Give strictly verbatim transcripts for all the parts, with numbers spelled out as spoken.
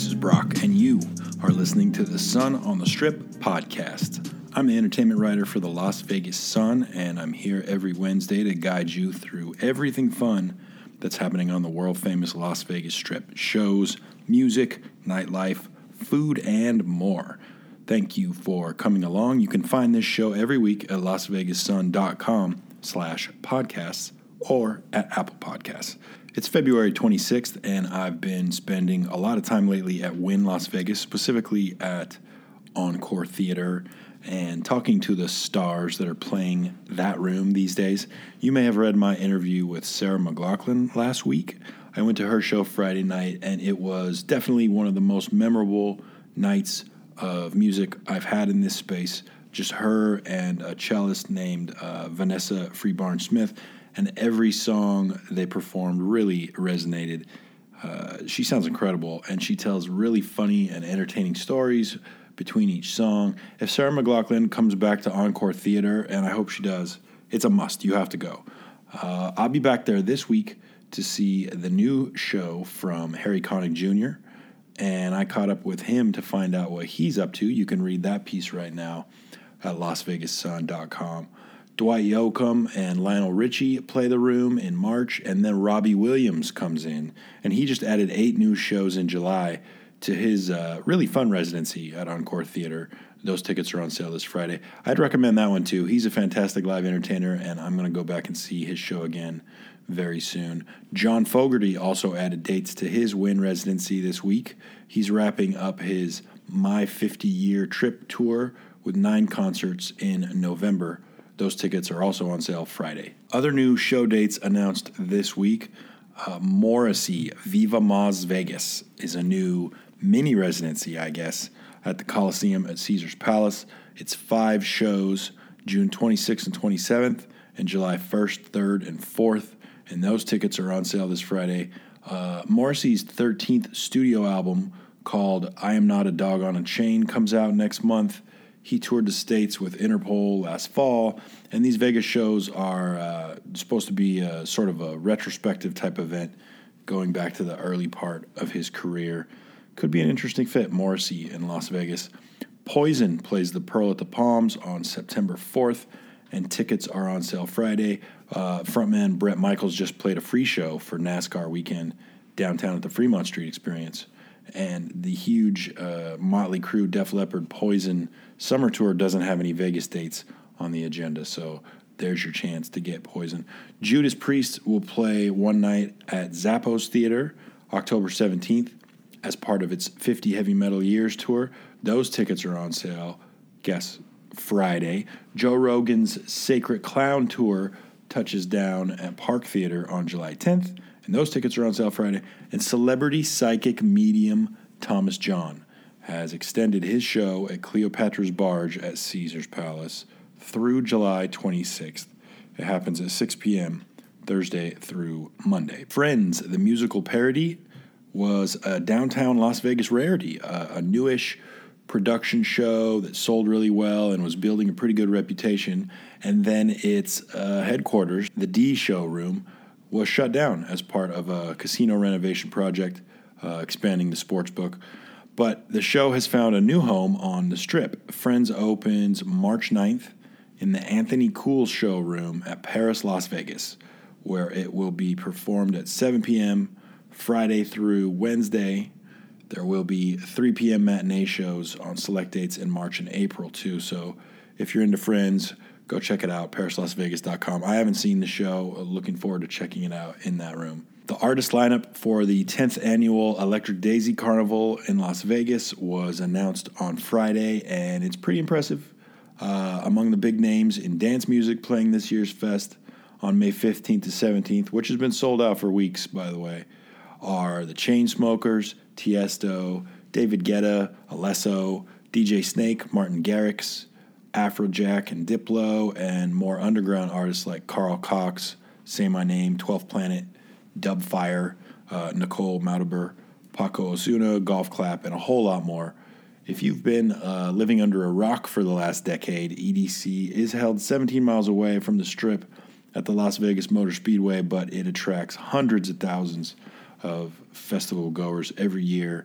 this is Brock, and you are listening to the Sun on the Strip podcast. I'm the entertainment writer for the Las Vegas Sun, and I'm here every Wednesday to guide you through everything fun that's happening on the world-famous Las Vegas Strip. Shows, music, nightlife, food, and more. Thank you for coming along. You can find this show every week at lasvegassun.com slash podcasts or at Apple Podcasts. It's February twenty-sixth, and I've been spending a lot of time lately at Wynn Las Vegas, specifically at Encore Theater, and talking to the stars that are playing that room these days. You may have read my interview with Sarah McLachlan last week. I went to her show Friday night, and it was definitely one of the most memorable nights of music I've had in this space. Just her and a cellist named uh, Vanessa Freebarn-Smith, and every song they performed really resonated. Uh, she sounds incredible, and she tells really funny and entertaining stories between each song. If Sarah McLachlan comes back to Encore Theater, and I hope she does, it's a must. You have to go. Uh, I'll be back there this week to see the new show from Harry Connick Junior, and I caught up with him to find out what he's up to. You can read that piece right now at las vegas sun dot com. Dwight Yoakam and Lionel Richie play the room in March, and then Robbie Williams comes in, and he just added eight new shows in July to his uh, really fun residency at Encore Theater. Those tickets are on sale this Friday. I'd recommend that one too. He's a fantastic live entertainer, and I'm going to go back and see his show again very soon. John Fogerty also added dates to his Wynn residency this week. He's wrapping up his My fifty-Year Trip tour with nine concerts in November. Those tickets are also on sale Friday. Other new show dates announced this week. Uh, Morrissey, Viva Mas Vegas is a new mini residency, I guess, at the Coliseum at Caesars Palace. It's five shows, June twenty-sixth and twenty-seventh, and July first, third, and fourth. And those tickets are on sale this Friday. Uh, Morrissey's thirteenth studio album, called I Am Not a Dog on a Chain, comes out next month. He toured the States with Interpol last fall, and these Vegas shows are uh, supposed to be a, sort of a retrospective type event going back to the early part of his career. Could be an interesting fit, Morrissey in Las Vegas. Poison plays the Pearl at the Palms on September fourth, and tickets are on sale Friday. Uh, frontman Bret Michaels just played a free show for NASCAR weekend downtown at the Fremont Street Experience. And the huge uh, Motley Crue, Def Leppard, Poison summer tour doesn't have any Vegas dates on the agenda, so there's your chance to get Poison. Judas Priest will play one night at Zappos Theater, October seventeenth, as part of its fifty Heavy Metal Years tour. Those tickets are on sale, guess, Friday. Joe Rogan's Sacred Clown Tour touches down at Park Theater on July tenth, and those tickets are on sale Friday. And celebrity psychic medium Thomas John has extended his show at Cleopatra's Barge at Caesars Palace through July twenty-sixth. It happens at six p.m. Thursday through Monday. Friends, the musical parody, was a downtown Las Vegas rarity, a, a newish production show that sold really well and was building a pretty good reputation. And then its uh, headquarters, the D Showroom, was shut down as part of a casino renovation project, uh, expanding the sports book. But the show has found a new home on the Strip. Friends opens March ninth in the Anthony Cool Showroom at Paris, Las Vegas, where it will be performed at seven p.m. Friday through Wednesday. There will be three p.m. matinee shows on select dates in March and April, too. So if you're into Friends, go check it out, paris las vegas dot com. I haven't seen the show. Looking forward to checking it out in that room. The artist lineup for the tenth annual Electric Daisy Carnival in Las Vegas was announced on Friday, and it's pretty impressive. Uh, among the big names in dance music playing this year's fest on May fifteenth to seventeenth, which has been sold out for weeks, by the way, are the Chainsmokers, Tiesto, David Guetta, Alesso, D J Snake, Martin Garrix, Afrojack and Diplo, and more underground artists like Carl Cox, Say My Name, twelfth Planet, Dubfire, uh, Nicole Mauteber, Paco Osuna, Golf Clap, and a whole lot more. If you've been uh, living under a rock for the last decade, E D C is held seventeen miles away from the Strip at the Las Vegas Motor Speedway, but it attracts hundreds of thousands of festival goers every year,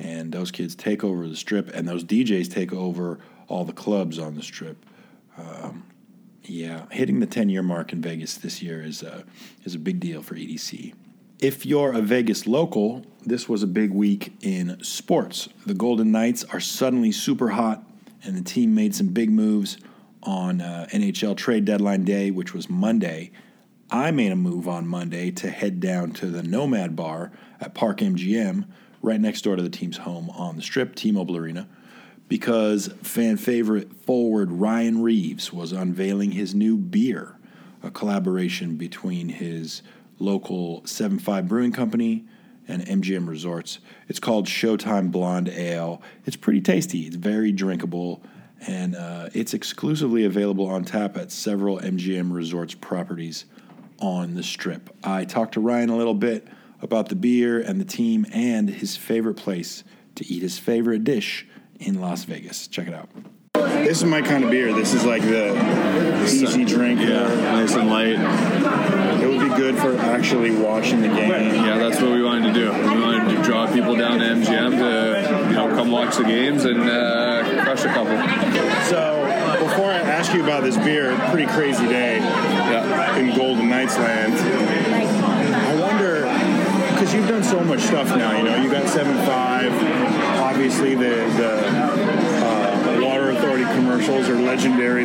and those kids take over the Strip, and those D Js take over all the clubs on the Strip. Um, yeah, hitting the ten-year mark in Vegas this year is a, is a big deal for E D C. If you're a Vegas local, this was a big week in sports. The Golden Knights are suddenly super hot, and the team made some big moves on uh, N H L trade deadline day, which was Monday. I made a move on Monday to head down to the Nomad Bar at Park M G M, right next door to the team's home on the Strip, T-Mobile Arena, because fan favorite forward Ryan Reeves was unveiling his new beer, a collaboration between his local seven five Brewing Company and M G M Resorts. It's called Showtime Blonde Ale. It's pretty tasty. It's very drinkable, and uh, it's exclusively available on tap at several M G M Resorts properties on the Strip. I talked to Ryan a little bit about the beer and the team and his favorite place to eat his favorite dish in Las Vegas. Check it out. This is my kind of beer. This is like the easy drink. Yeah, nice and light. It would be good for actually watching the game. Yeah, that's what we wanted to do. We wanted to draw people down to M G M to, you know, come watch the games and uh, crush a couple. So, before I ask you about this beer, pretty crazy day yeah. in Golden Knights land. I wonder, because you've done so much stuff now, you know, you got seven five, obviously the, the uh, Water Authority commercials are legendary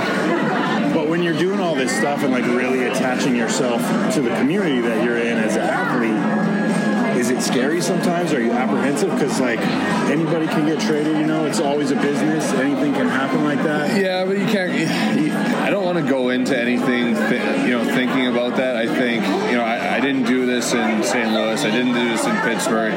now. But when you're doing all this stuff and like really attaching yourself to the community that you're in as an athlete, is it scary sometimes? Are you apprehensive? Because like anybody can get traded, you know, it's always a business. Anything can happen like that. Yeah, but you can't. You, I don't want to go into anything, th- you know, thinking about that. I think, you know, I, I didn't do this in Saint Louis. I didn't do this in Pittsburgh.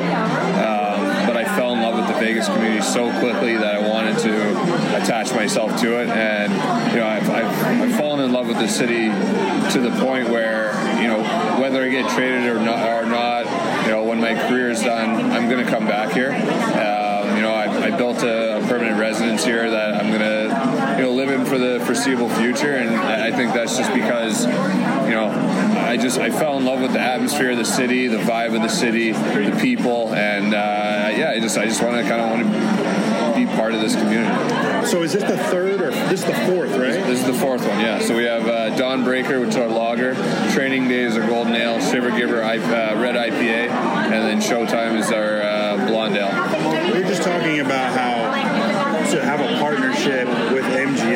Um, but I fell in love with the Vegas community so quickly that I wanted to attach myself to it. And, you know, I've, I've, I've fallen in love with the city to the point where, you know, whether I get traded or not, or not, you know, when my career is done, I'm going to come back here. Um, you know, I, I built a, a permanent residence here that I'm going to, you know, live in for the foreseeable future. And I think that's just because, you know, I just, I fell in love with the atmosphere of the city, the vibe of the city, the people. And, uh, yeah, I just, I just want to kind of want to be part of this community. So is this the third or this is the fourth, right? This, this is the fourth one, yeah. So we have uh, Dawn Breaker, which is our lager. Training Day is our Golden Ale. Shiver Giver I, uh, Red I P A. And then Showtime is our uh, Blonde Ale. We were just talking about how to have a partnership with M G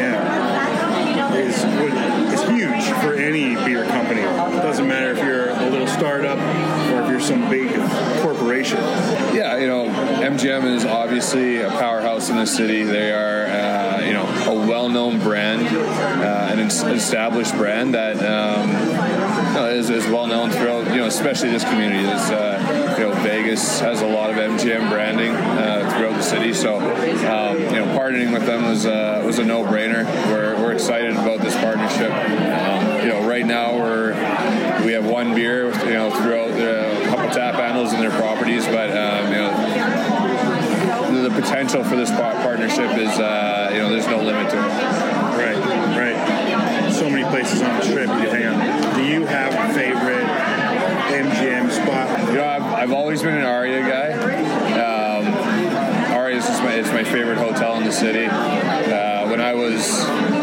M is, is huge for any beer company. It doesn't matter if you're a little startup or if you're some big corporation. Yeah, you know, M G M is obviously a powerhouse in the city. They are, uh, you know, a well-known brand, uh, an established brand that um, you know, is, is well-known throughout, you know, especially this community. This, uh, you know, Vegas has a lot of M G M branding uh, throughout the city, so um, you know, partnering with them was uh, was a no-brainer. We're we're excited about this partnership. Um, you know, right now we're we have one beer, you know, throughout the, a couple tap handles in their properties, but um, you know, the, the potential for this partnership is, uh, you know, there's no limit to it. Right, right. So many places on the Strip you can hang out. Do you have a favorite M G M spot? You know, I've, I've always been an Aria guy. Um, Aria is just my, it's my favorite hotel in the city. Uh, when I was...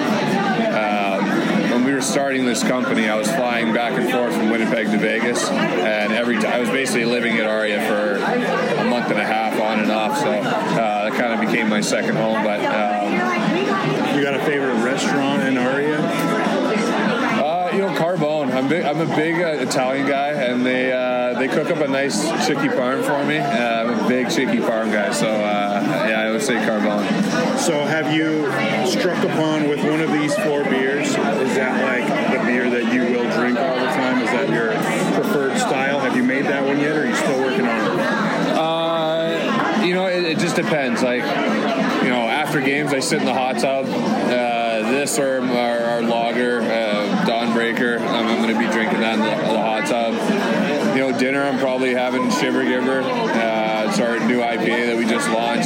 When we were starting this company, I was flying back and forth from Winnipeg to Vegas, and every time I was basically living at Aria for a month and a half, on and off. So uh, that kind of became my second home. But um, you got a favorite restaurant in Aria? Uh, you know, Carbone. I'm big. I'm a big uh, Italian guy, and they uh, they cook up a nice chicky parm for me. Uh, I'm a big chicky parm guy, so uh, yeah, I would say Carbone. So have you struck upon with one of these four beers? Is that like the beer that you will drink all the time? Is that your preferred style? Have you made that one yet, or are you still working on it? Uh, you know, it, it just depends. Like, you know, after games, I sit in the hot tub. Uh, this or our, our lager, uh, Dawn Breaker, I'm, I'm going to be drinking that in the, the hot tub. You know, dinner, I'm probably having Shiver Giver. Uh, it's our new I P A that we just launched.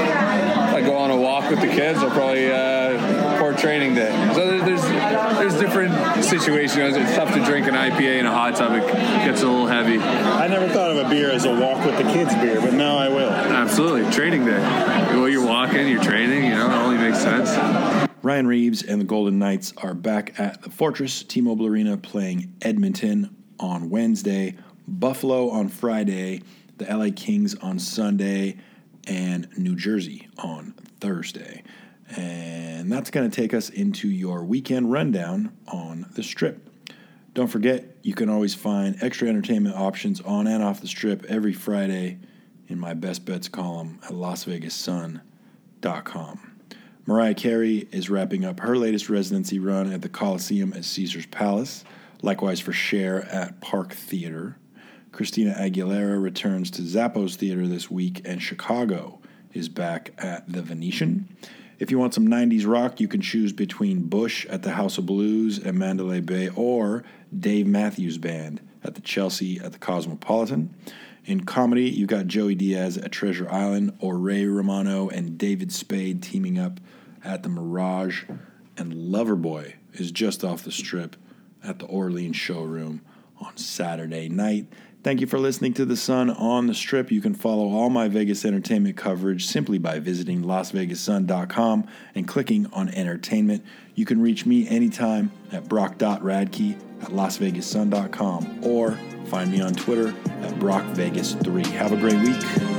If I go on a walk with the kids, I'll probably uh, pour Training Day. So there's there's different situation. It's tough to drink an I P A in a hot tub. It gets a little heavy. I never thought of a beer as a walk with the kids beer, but now I will. Absolutely. Training day. Well, you're walking, you're training, you know, it only makes sense. Ryan Reeves and the Golden Knights are back at the Fortress T-Mobile Arena playing Edmonton on Wednesday, Buffalo on Friday, the L A Kings on Sunday, and New Jersey on Thursday. And that's going to take us into your weekend rundown on the Strip. Don't forget, you can always find extra entertainment options on and off the Strip every Friday in my Best Bets column at las vegas sun dot com. Mariah Carey is wrapping up her latest residency run at the Coliseum at Caesars Palace, likewise for Cher at Park Theater. Christina Aguilera returns to Zappos Theater this week, and Chicago is back at the Venetian. If you want some nineties rock, you can choose between Bush at the House of Blues at Mandalay Bay or Dave Matthews Band at the Chelsea at the Cosmopolitan. In comedy, you got Joey Diaz at Treasure Island or Ray Romano and David Spade teaming up at the Mirage. And Loverboy is just off the Strip at the Orleans Showroom on Saturday night. Thank you for listening to The Sun on the Strip. You can follow all my Vegas entertainment coverage simply by visiting las vegas sun dot com and clicking on Entertainment. You can reach me anytime at brock dot radke at las vegas sun dot com or find me on Twitter at brock vegas three. Have a great week.